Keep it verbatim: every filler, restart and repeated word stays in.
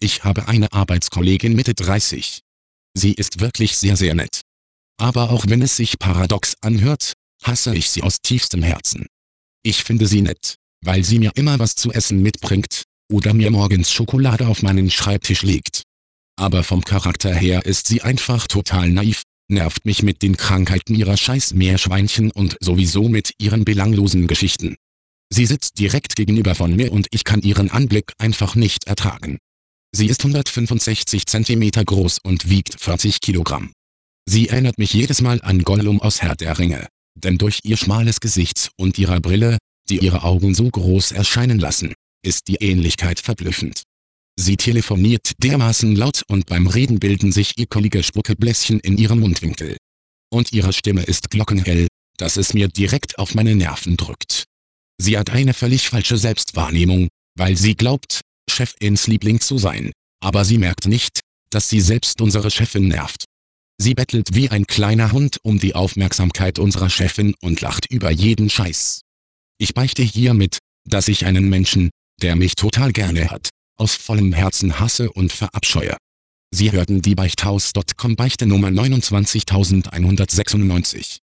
Ich habe eine Arbeitskollegin Mitte dreißig. Sie ist wirklich sehr sehr nett. Aber auch wenn es sich paradox anhört, hasse ich sie aus tiefstem Herzen. Ich finde sie nett, weil sie mir immer was zu essen mitbringt, oder mir morgens Schokolade auf meinen Schreibtisch legt. Aber vom Charakter her ist sie einfach total naiv, nervt mich mit den Krankheiten ihrer scheiß Meerschweinchen und sowieso mit ihren belanglosen Geschichten. Sie sitzt direkt gegenüber von mir und ich kann ihren Anblick einfach nicht ertragen. Sie ist hundertfünfundsechzig Zentimeter groß und wiegt vierzig Kilogramm. Sie erinnert mich jedes Mal an Gollum aus Herr der Ringe, denn durch ihr schmales Gesicht und ihre Brille, die ihre Augen so groß erscheinen lassen, ist die Ähnlichkeit verblüffend. Sie telefoniert dermaßen laut und beim Reden bilden sich ekelige Spuckebläschen in ihrem Mundwinkel. Und ihre Stimme ist glockenhell, dass es mir direkt auf meine Nerven drückt. Sie hat eine völlig falsche Selbstwahrnehmung, weil sie glaubt, Chefins Liebling zu sein, aber sie merkt nicht, dass sie selbst unsere Chefin nervt. Sie bettelt wie ein kleiner Hund um die Aufmerksamkeit unserer Chefin und lacht über jeden Scheiß. Ich beichte hiermit, dass ich einen Menschen, der mich total gerne hat, aus vollem Herzen hasse und verabscheue. Sie hörten die Beichthaus Punkt com Beichte Nummer neunundzwanzigtausendzweihundertsechsundneunzig.